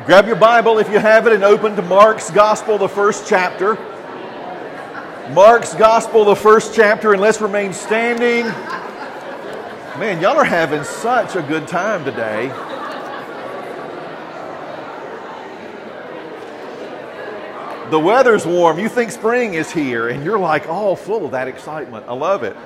Grab your Bible if you have it and open to Mark's Gospel, the first chapter. Mark's Gospel, the first chapter, and let's remain standing. Man, y'all are having such a good time today. The weather's warm. You think spring is here, and you're like all full of that excitement. I love it.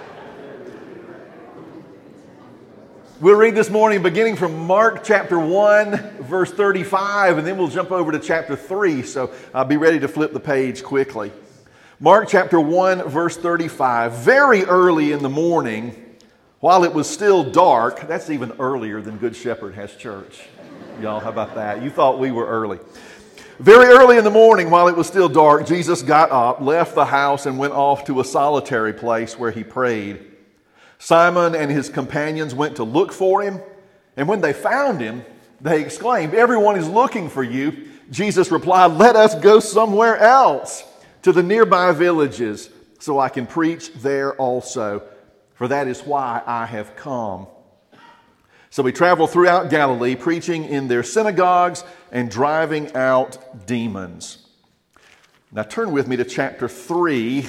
We'll read this morning beginning from Mark chapter 1, verse 35, and then we'll jump over to chapter 3, so be ready to flip the page quickly. Mark chapter 1, verse 35. Very early in the morning, while it was still dark, that's even earlier than Good Shepherd has church. Y'all, how about that? You thought we were early. Very early in the morning, while it was still dark, Jesus got up, left the house, and went off to a solitary place where he prayed. Simon and his companions went to look for him, and when they found him, they exclaimed, "Everyone is looking for you." Jesus replied, "Let us go somewhere else, to the nearby villages, so I can preach there also, for that is why I have come." So he traveled throughout Galilee, preaching in their synagogues and driving out demons. Now turn with me to chapter 3.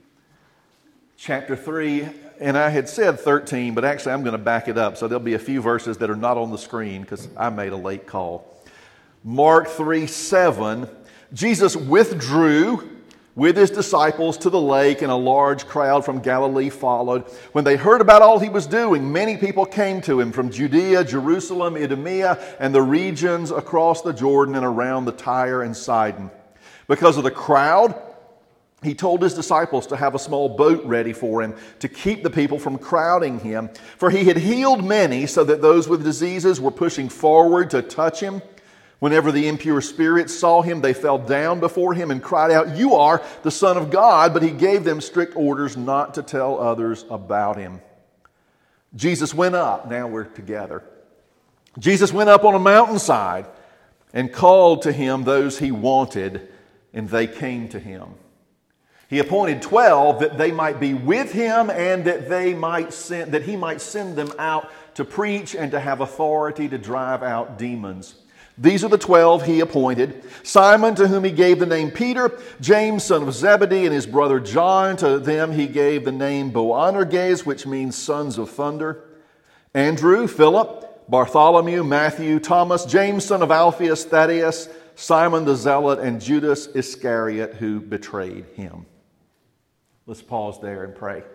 Chapter 3. And I had said 13, but actually I'm going to back it up. So there'll be a few verses that are not on the screen because I made a late call. Mark 3:7. Jesus withdrew with his disciples to the lake, and a large crowd from Galilee followed. When they heard about all he was doing, many people came to him from Judea, Jerusalem, Idumea, and the regions across the Jordan and around the Tyre and Sidon. Because of the crowd, he told his disciples to have a small boat ready for him to keep the people from crowding him. For he had healed many, so that those with diseases were pushing forward to touch him. Whenever the impure spirits saw him, they fell down before him and cried out, "You are the Son of God." But he gave them strict orders not to tell others about him. Jesus went up. Now we're together. Jesus went up on a mountainside and called to him those he wanted, and they came to him. He appointed 12 that they might be with him and that he might send them out to preach and to have authority to drive out demons. These are the 12 he appointed: Simon, to whom he gave the name Peter; James, son of Zebedee, and his brother John. To them he gave the name Boanerges, which means sons of thunder; Andrew, Philip, Bartholomew, Matthew, Thomas, James, son of Alphaeus, Thaddeus, Simon the Zealot, and Judas Iscariot, who betrayed him. Let's pause there and pray.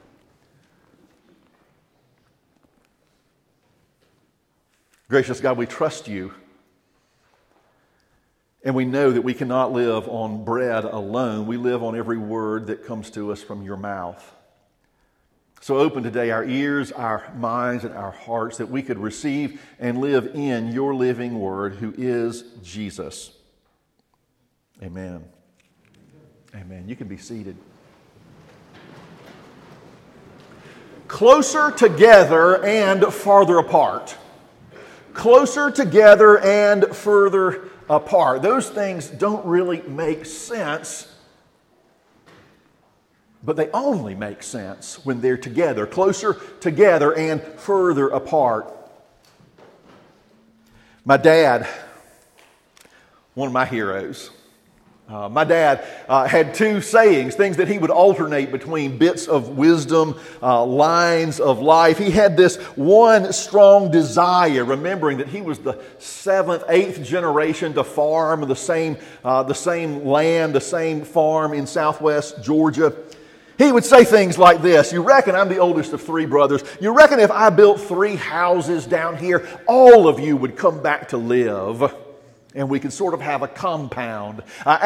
Gracious God, we trust you. And we know that we cannot live on bread alone. We live on every word that comes to us from your mouth. So open today our ears, our minds, and our hearts that we could receive and live in your living word, who is Jesus. Amen. Amen. You can be seated. Closer together and farther apart. Closer together and further apart. Those things don't really make sense, but they only make sense when they're together. Closer together and further apart. My dad, one of my heroes. My dad had two sayings, things that he would alternate between, bits of wisdom, lines of life. He had this one strong desire, remembering that he was the 7th, 8th generation to farm the same land, the same farm in southwest Georgia. He would say things like this: "You reckon I'm the oldest of 3 brothers. You reckon if I built 3 houses down here, all of you would come back to live, and we could sort of have a compound."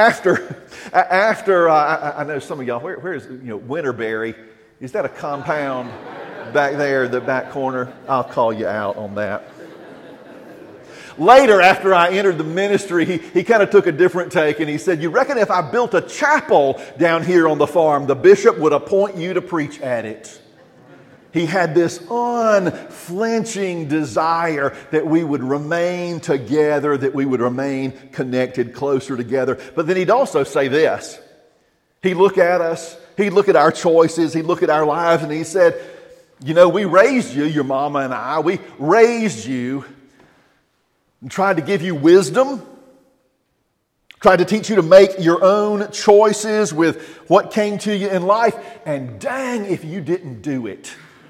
I know some of y'all, where is Winterberry? Is that a compound back there in the back corner? I'll call you out on that. Later, after I entered the ministry, he kind of took a different take, and he said, "You reckon if I built a chapel down here on the farm, the bishop would appoint you to preach at it?" He had this unflinching desire that we would remain together, that we would remain connected, closer together. But then he'd also say this. He'd look at us, he'd look at our choices, he'd look at our lives, and he said, "You know, we raised you, your mama and I, we raised you tried to give you wisdom, tried to teach you to make your own choices with what came to you in life, and dang if you didn't do it.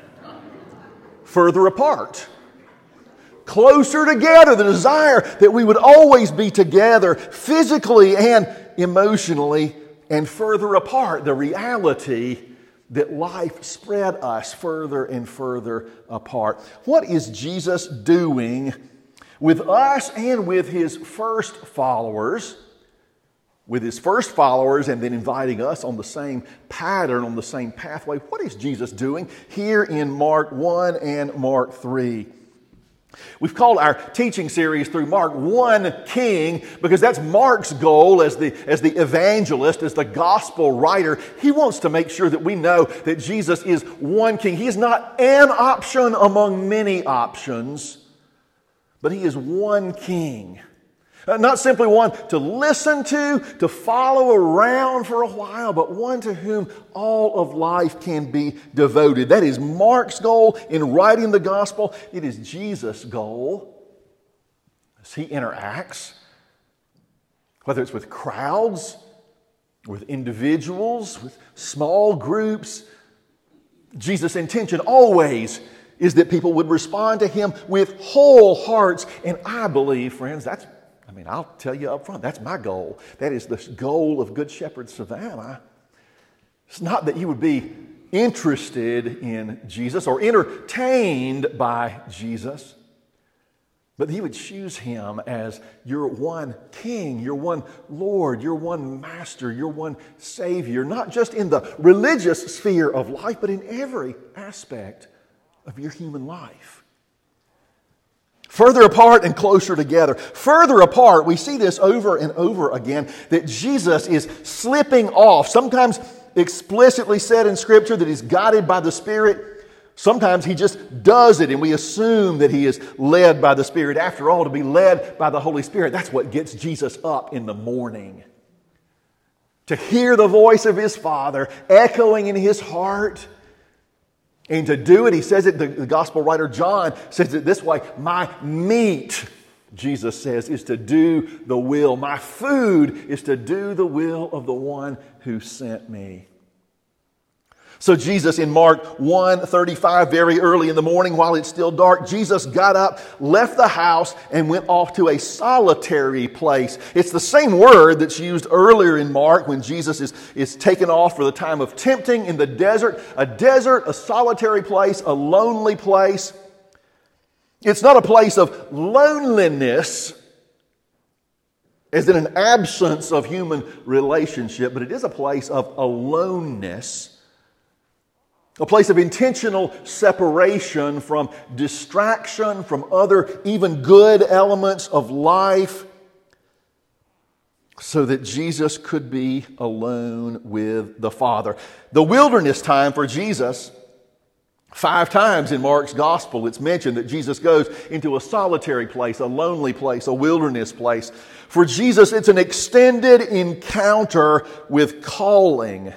Further apart. Closer together, the desire that we would always be together physically and emotionally, and further apart, the reality that life spread us further and further apart. What is Jesus doing with us and with His first followers? With His first followers and then inviting us on the same pattern, on the same pathway. What is Jesus doing here in Mark 1 and Mark 3? We've called our teaching series through Mark One King because that's Mark's goal as the evangelist, as the gospel writer. He wants to make sure that we know that Jesus is one King. He is not an option among many options, but He is one King. Not simply one to listen to follow around for a while, but one to whom all of life can be devoted. That is Mark's goal in writing the gospel. It is Jesus' goal as He interacts, whether it's with crowds, with individuals, with small groups. Jesus' intention always is that people would respond to Him with whole hearts. And I believe, friends, I'll tell you up front, that's my goal. That is the goal of Good Shepherd Savannah. It's not that you would be interested in Jesus or entertained by Jesus, but that you would choose Him as your one King, your one Lord, your one Master, your one Savior, not just in the religious sphere of life, but in every aspect of your human life. Further apart and closer together. Further apart, we see this over and over again, that Jesus is slipping off. Sometimes explicitly said in Scripture that He's guided by the Spirit. Sometimes He just does it and we assume that He is led by the Spirit. After all, to be led by the Holy Spirit, that's what gets Jesus up in the morning. To hear the voice of His Father echoing in His heart. And to do it, he says it, the gospel writer John says it this way, my meat, Jesus says, is to do the will. My food is to do the will of the one who sent me. So Jesus in Mark 1:35, very early in the morning while it's still dark, Jesus got up, left the house, and went off to a solitary place. It's the same word that's used earlier in Mark when Jesus is taken off for the time of tempting in the desert. A desert, a solitary place, a lonely place. It's not a place of loneliness, as in an absence of human relationship, but it is a place of aloneness. A place of intentional separation from distraction, from other even good elements of life, so that Jesus could be alone with the Father. The wilderness time for Jesus, 5 times in Mark's gospel, it's mentioned that Jesus goes into a solitary place, a lonely place, a wilderness place. For Jesus, it's an extended encounter with calling.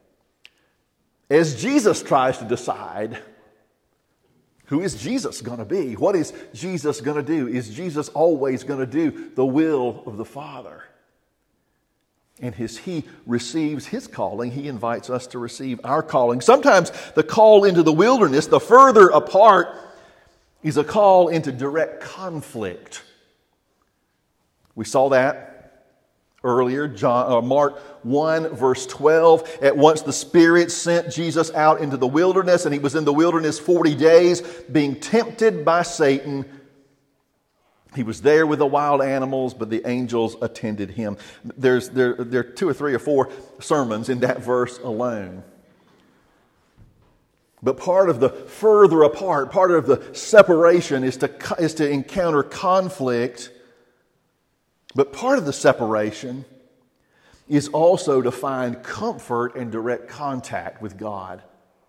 As Jesus tries to decide, who is Jesus going to be? What is Jesus going to do? Is Jesus always going to do the will of the Father? And as He receives His calling, He invites us to receive our calling. Sometimes the call into the wilderness, the further apart, is a call into direct conflict. We saw that earlier, Mark 1 verse 12. At once the Spirit sent Jesus out into the wilderness, and He was in the wilderness 40 days being tempted by Satan. He was there with the wild animals, but the angels attended Him. There are 2 or 3 or 4 sermons in that verse alone. But part of the further apart, part of the separation is to encounter conflict. But part of the separation is also to find comfort and direct contact with God.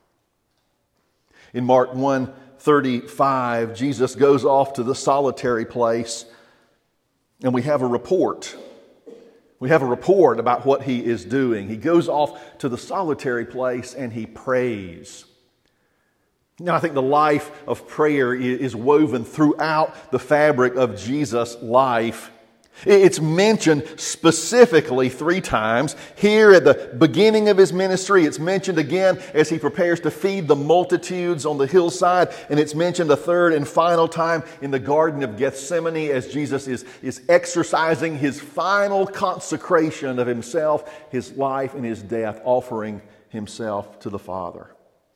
In Mark 1:35, Jesus goes off to the solitary place, and we have a report. We have a report about what He is doing. He goes off to the solitary place and He prays. Now, I think the life of prayer is woven throughout the fabric of Jesus' life. It's mentioned specifically 3 times. Here at the beginning of his ministry, it's mentioned again as he prepares to feed the multitudes on the hillside, and it's mentioned a third and final time in the Garden of Gethsemane as Jesus is exercising his final consecration of himself, his life, and his death, offering himself to the Father.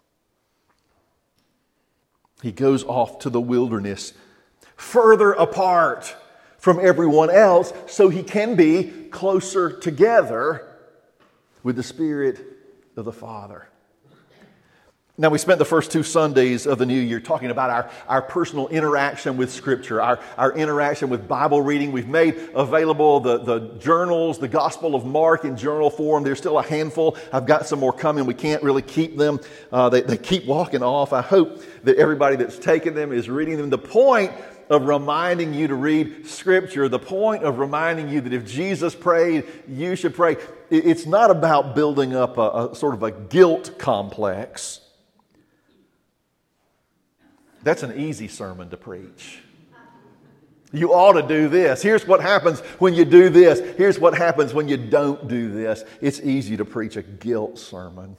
He goes off to the wilderness, further apart from everyone else, so he can be closer together with the Spirit of the Father. Now, we spent the first 2 Sundays of the new year talking about our personal interaction with Scripture, our interaction with Bible reading. We've made available the journals, the Gospel of Mark in journal form. There's still a handful. I've got some more coming. We can't really keep them. They keep walking off. I hope that everybody that's taken them is reading them. The point of reminding you to read Scripture, the point of reminding you that if Jesus prayed, you should pray. It's not about building up a sort of a guilt complex. That's an easy sermon to preach. You ought to do this. Here's what happens when you do this. Here's what happens when you don't do this. It's easy to preach a guilt sermon.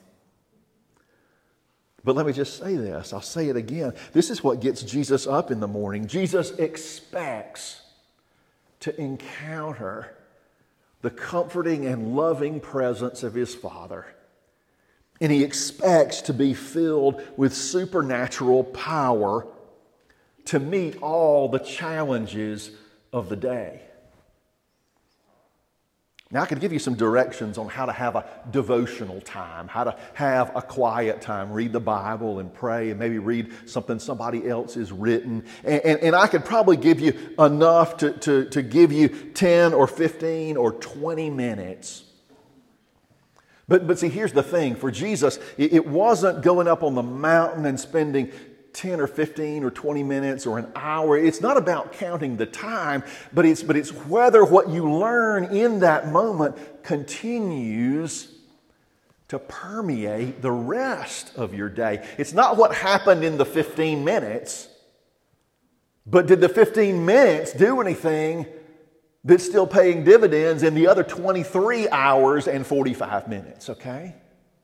But let me just say this. I'll say it again. This is what gets Jesus up in the morning. Jesus expects to encounter the comforting and loving presence of his Father. And he expects to be filled with supernatural power to meet all the challenges of the day. Now, I could give you some directions on how to have a devotional time, how to have a quiet time, read the Bible and pray, and maybe read something somebody else has written. And I could probably give you enough to give you 10 or 15 or 20 minutes. But see, here's the thing. For Jesus, it wasn't going up on the mountain and spending 10 or 15 or 20 minutes or an hour. It's not about counting the time, but it's whether what you learn in that moment continues to permeate the rest of your day. It's not what happened in the 15 minutes, but did the 15 minutes do anything that's still paying dividends in the other 23 hours and 45 minutes, okay?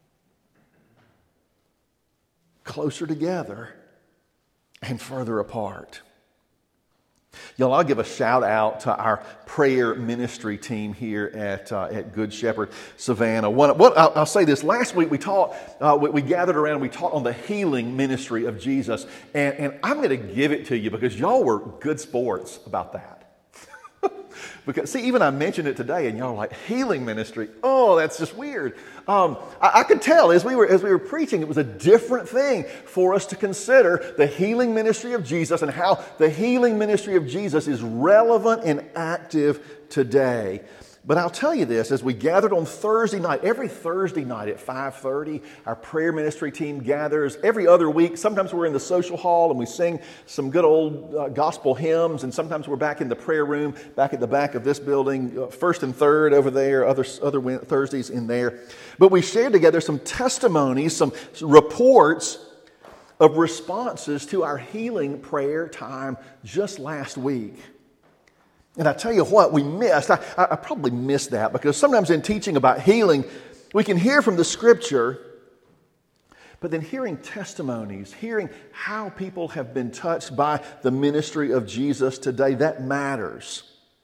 Closer together and further apart. Y'all, I'll give a shout out to our prayer ministry team here at Good Shepherd Savannah. I'll say this. Last week we gathered around and we taught on the healing ministry of Jesus. And I'm going to give it to you because y'all were good sports about that. Because, see, even I mentioned it today, and y'all are like, healing ministry? Oh, that's just weird. I could tell as we were preaching, it was a different thing for us to consider the healing ministry of Jesus and how the healing ministry of Jesus is relevant and active today. But I'll tell you this, as we gathered on Thursday night, every Thursday night at 5:30, our prayer ministry team gathers. Every other week, sometimes we're in the social hall and we sing some good old gospel hymns, and sometimes we're back in the prayer room, back at the back of this building, first and third over there, other Thursdays in there. But we shared together some testimonies, some reports of responses to our healing prayer time just last week. And I tell you what, we missed. I probably missed that because sometimes in teaching about healing, we can hear from the Scripture, but then hearing testimonies, hearing how people have been touched by the ministry of Jesus today, that matters.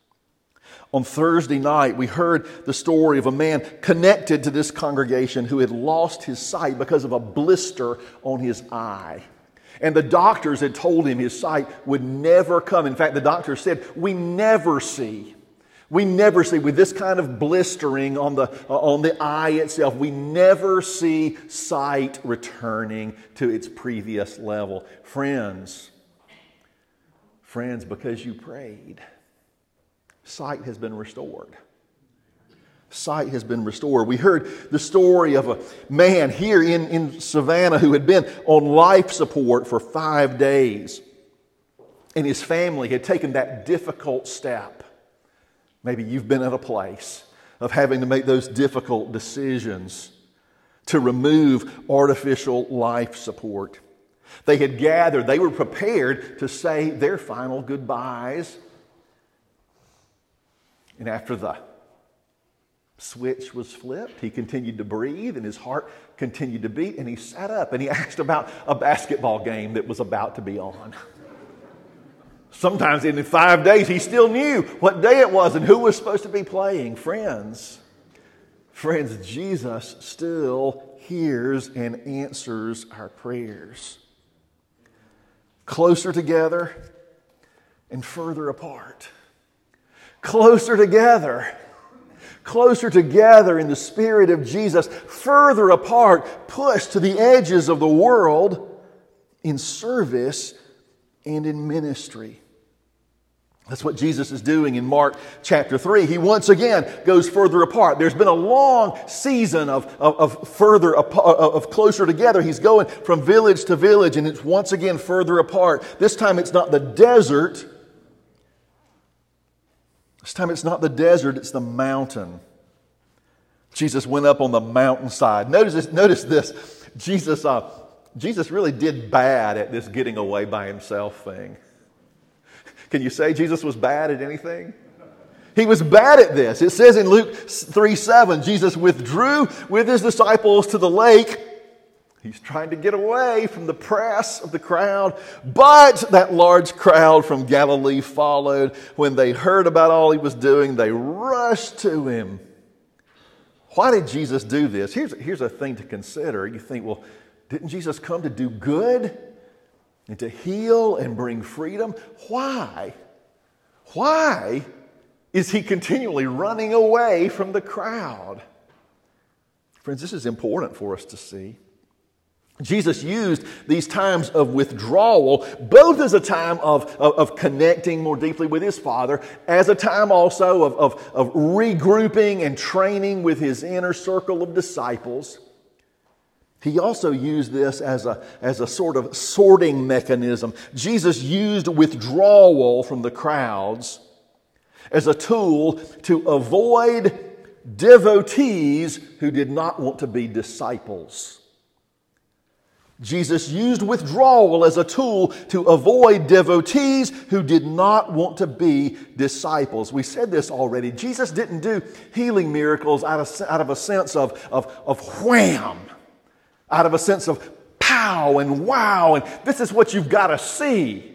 On Thursday night, we heard the story of a man connected to this congregation who had lost his sight because of a blister on his eye. And the doctors had told him his sight would never come. In fact, the doctors said, we never see with this kind of blistering on the eye itself, we never see sight returning to its previous level. Friends, because you prayed, sight has been restored. Sight has been restored. We heard the story of a man here in Savannah who had been on life support for 5 days. And his family had taken that difficult step. Maybe you've been at a place of having to make those difficult decisions to remove artificial life support. They had gathered. They were prepared to say their final goodbyes. And after the switch was flipped, he continued to breathe and his heart continued to beat, and he sat up and he asked about a basketball game that was about to be on. Sometimes in 5 days he still knew what day it was and who was supposed to be playing. Friends, Jesus still hears and answers our prayers. Closer together and further apart. Closer together in the Spirit of Jesus, further apart, pushed to the edges of the world in service and in ministry. That's what Jesus is doing in Mark chapter 3. He once again goes further apart. There's been a long season of closer together. He's going from village to village, and it's once again further apart. This time it's not the desert. This time it's not the desert, it's the mountain. Jesus went up on the mountainside. Notice this. Jesus really did bad at this getting away by himself thing. Can you say Jesus was bad at anything? He was bad at this. It says in Luke 3:7, Jesus withdrew with his disciples to the lake. He's trying to get away from the press of the crowd. But that large crowd from Galilee followed. When they heard about all he was doing, they rushed to him. Why did Jesus do this? Here's a thing to consider. You think, well, didn't Jesus come to do good and to heal and bring freedom? Why? Why is he continually running away from the crowd? Friends, this is important for us to see. Jesus used these times of withdrawal both as a time of connecting more deeply with his Father, as a time also of regrouping and training with his inner circle of disciples. He also used this as a sort of sorting mechanism. Jesus used withdrawal from the crowds as a tool to avoid devotees who did not want to be disciples. Jesus used withdrawal as a tool to avoid devotees who did not want to be disciples. We said this already. Jesus didn't do healing miracles out of a sense of wham, out of a sense of pow and wow, and this is what you've got to see.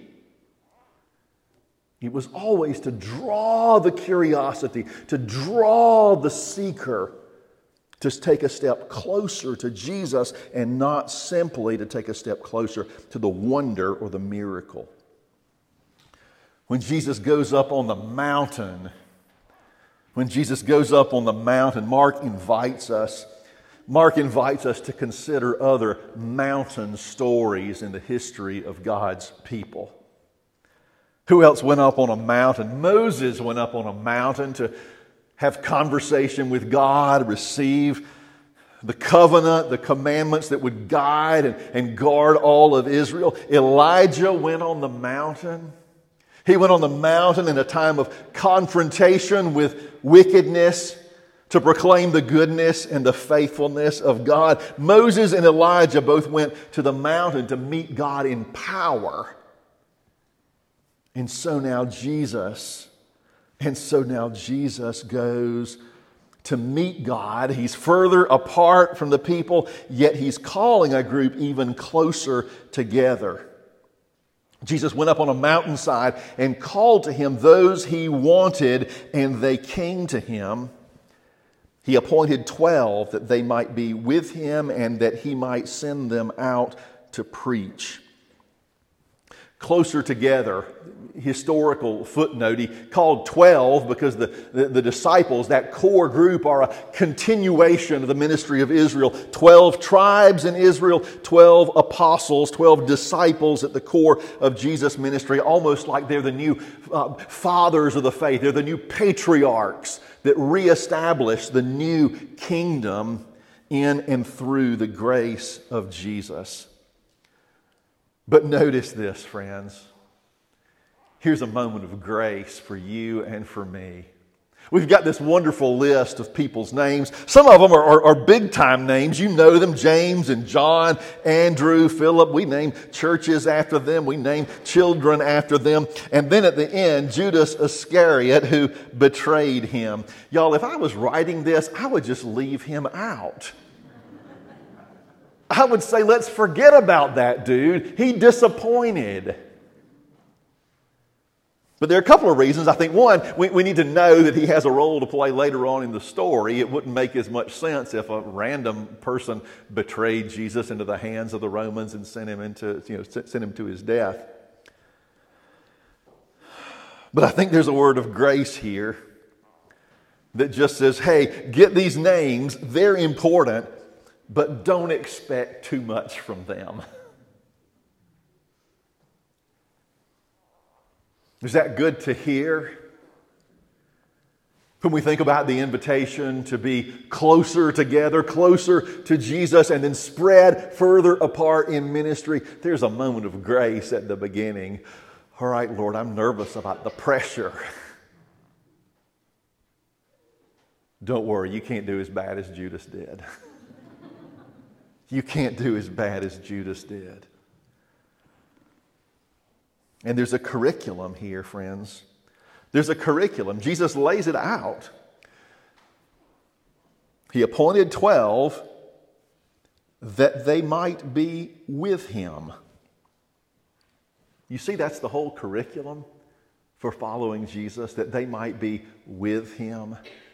It was always to draw the curiosity, to draw the seeker to take a step closer to Jesus and not simply to take a step closer to the wonder or the miracle. When Jesus goes up on the mountain, Mark invites us to consider other mountain stories in the history of God's people. Who else went up on a mountain? Moses went up on a mountain to have conversation with God, receive the covenant, the commandments that would guide and guard all of Israel. Elijah went on the mountain. He went on the mountain in a time of confrontation with wickedness to proclaim the goodness and the faithfulness of God. Moses and Elijah both went to the mountain to meet God in power. And so now Jesus goes to meet God. He's further apart from the people, yet he's calling a group even closer together. Jesus went up on a mountainside and called to him those he wanted, and they came to him. He appointed 12 that they might be with him and that he might send them out to preach. Closer together, historical footnote, he called 12 because the disciples, that core group, are a continuation of the ministry of Israel. 12 tribes in Israel, 12 apostles, 12 disciples at the core of Jesus' ministry, almost like they're the new fathers of the faith. They're the new patriarchs that reestablish the new kingdom in and through the grace of Jesus. But notice this, friends. Here's a moment of grace for you and for me. We've got this wonderful list of people's names. Some of them are big-time names. You know them, James and John, Andrew, Philip. We name churches after them. We name children after them. And then at the end, Judas Iscariot, who betrayed him. Y'all, if I was writing this, I would just leave him out. I would say, let's forget about that dude. He disappointed. But there are a couple of reasons. I think, one, we need to know that he has a role to play later on in the story. It wouldn't make as much sense if a random person betrayed Jesus into the hands of the Romans and sent him to his death. But I think there's a word of grace here that just says, hey, get these names, they're important, but don't expect too much from them. Is that good to hear? When we think about the invitation to be closer together, closer to Jesus, and then spread further apart in ministry, there's a moment of grace at the beginning. All right, Lord, I'm nervous about the pressure. Don't worry, you can't do as bad as Judas did. You can't do as bad as Judas did. And there's a curriculum here, friends. There's a curriculum. Jesus lays it out. He appointed 12 that they might be with him. You see, that's the whole curriculum for following Jesus, that they might be with him.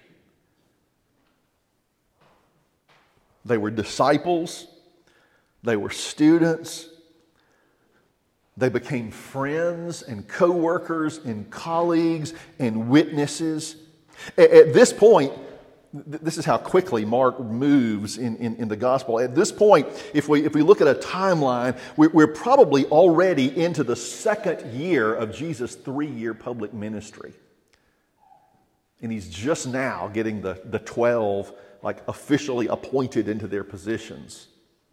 They were disciples. They were students. They became friends and co-workers and colleagues and witnesses. At this point, this is how quickly Mark moves in the gospel. At this point, if we look at a timeline, we're probably already into the second year of Jesus' 3-year public ministry. And he's just now getting the 12 officially appointed into their positions.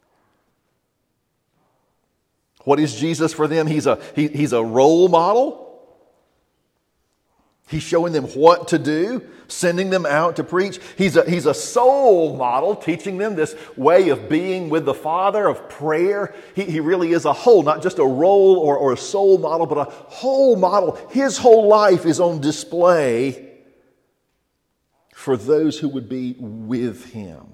What is Jesus for them? He's a role model. He's showing them what to do, sending them out to preach. He's a soul model, teaching them this way of being with the Father, of prayer. He really is a whole, not just a role or a soul model, but a whole model. His whole life is on display for those who would be with him.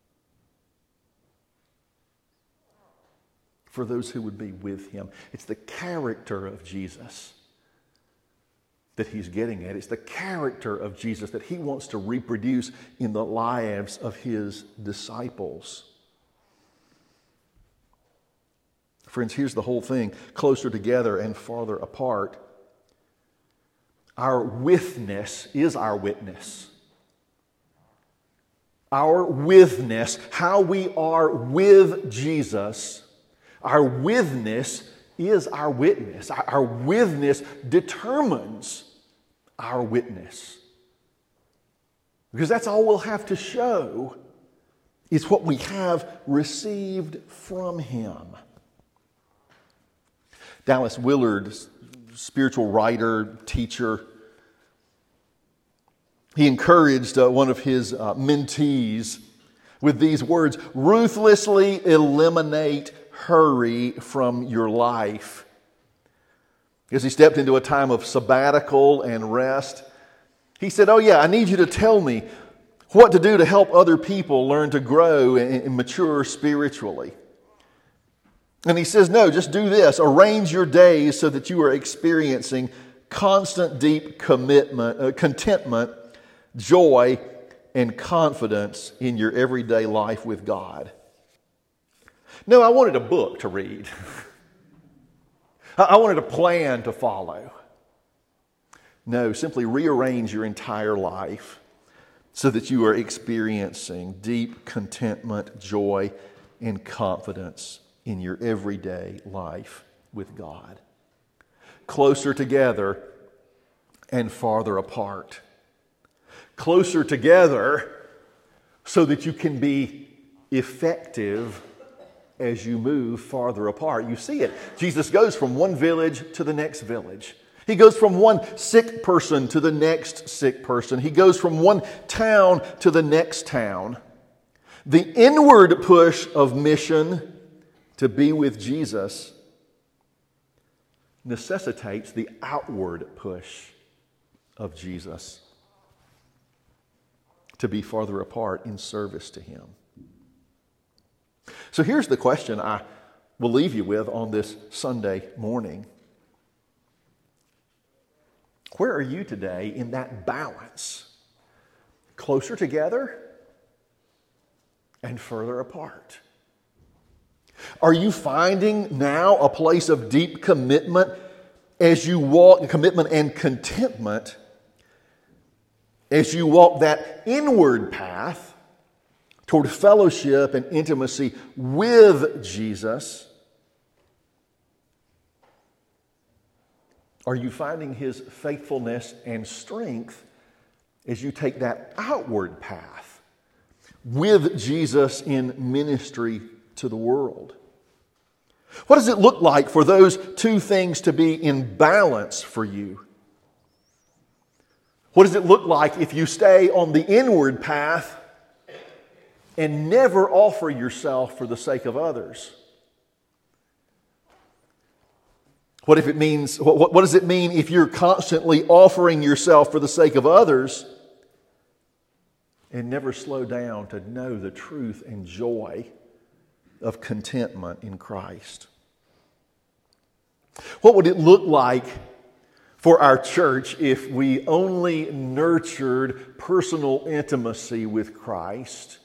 For those who would be with him. It's the character of Jesus that he's getting at. It's the character of Jesus that he wants to reproduce in the lives of his disciples. Friends, here's the whole thing. Closer together and farther apart. Our witness is our witness. Our witness, how we are with Jesus, our witness is our witness. Our witness determines our witness. Because that's all we'll have to show is what we have received from him. Dallas Willard, spiritual writer, teacher, he encouraged one of his mentees with these words: ruthlessly eliminate hurry from your life. As he stepped into a time of sabbatical and rest, he said, oh yeah, I need you to tell me what to do to help other people learn to grow and mature spiritually. And he says, no, just do this. Arrange your days so that you are experiencing constant, deep contentment, joy, and confidence in your everyday life with God. No, I wanted a book to read. I wanted a plan to follow. No, simply rearrange your entire life so that you are experiencing deep contentment, joy, and confidence in your everyday life with God. Closer together and farther apart. Closer together so that you can be effective as you move farther apart. You see it. Jesus goes from one village to the next village. He goes from one sick person to the next sick person. He goes from one town to the next town. The inward push of mission to be with Jesus necessitates the outward push of Jesus to be farther apart in service to Him. So here's the question I will leave you with on this Sunday morning. Where are you today in that balance? Closer together and further apart? Are you finding now a place of deep commitment as you walk, commitment and contentment as you walk that inward path toward fellowship and intimacy with Jesus? Are you finding His faithfulness and strength as you take that outward path with Jesus in ministry to the world? What does it look like for those two things to be in balance for you? What does it look like if you stay on the inward path and never offer yourself for the sake of others? What does it mean if you're constantly offering yourself for the sake of others and never slow down to know the truth and joy of contentment in Christ? What would it look like for our church if we only nurtured personal intimacy with Christ?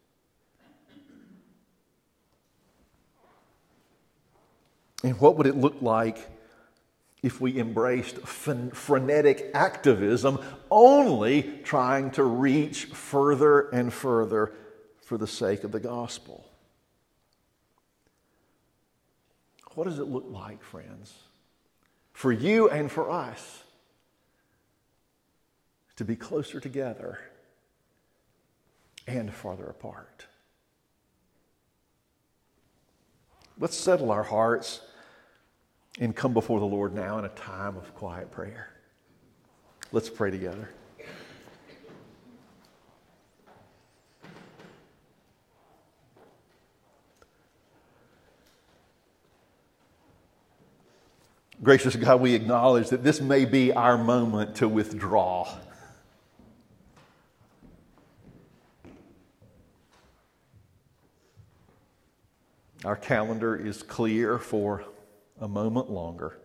And what would it look like if we embraced frenetic activism, only trying to reach further and further for the sake of the gospel? What does it look like, friends, for you and for us to be closer together and farther apart? Let's settle our hearts and come before the Lord now in a time of quiet prayer. Let's pray together. Gracious God, we acknowledge that this may be our moment to withdraw. Our calendar is clear for a moment longer.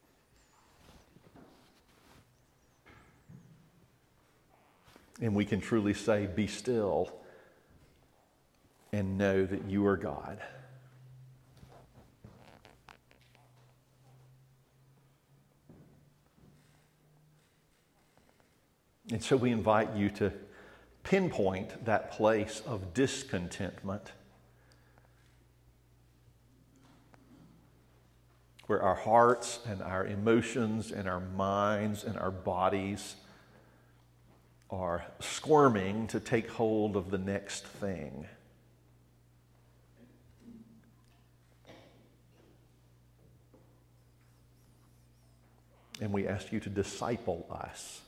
And we can truly say, be still and know that you are God. And so we invite you to pinpoint that place of discontentment where our hearts and our emotions and our minds and our bodies are squirming to take hold of the next thing. And we ask you to disciple us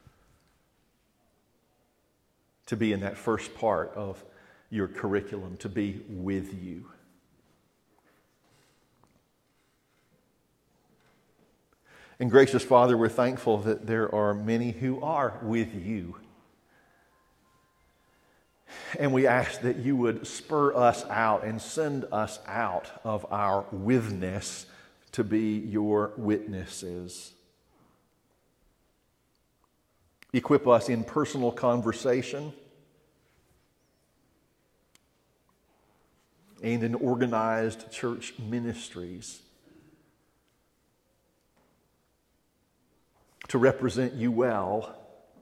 to be in that first part of your curriculum, to be with you. And gracious Father, we're thankful that there are many who are with you. And we ask that you would spur us out and send us out of our withness to be your witnesses. Equip us in personal conversation and in organized church ministries to represent you well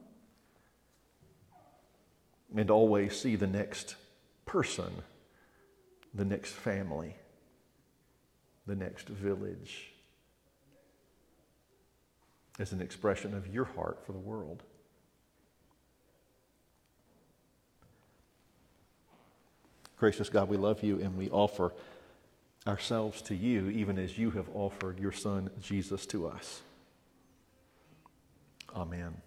and always see the next person, the next family, the next village as an expression of your heart for the world. Gracious God, we love you and we offer ourselves to you even as you have offered your Son Jesus to us. Amen.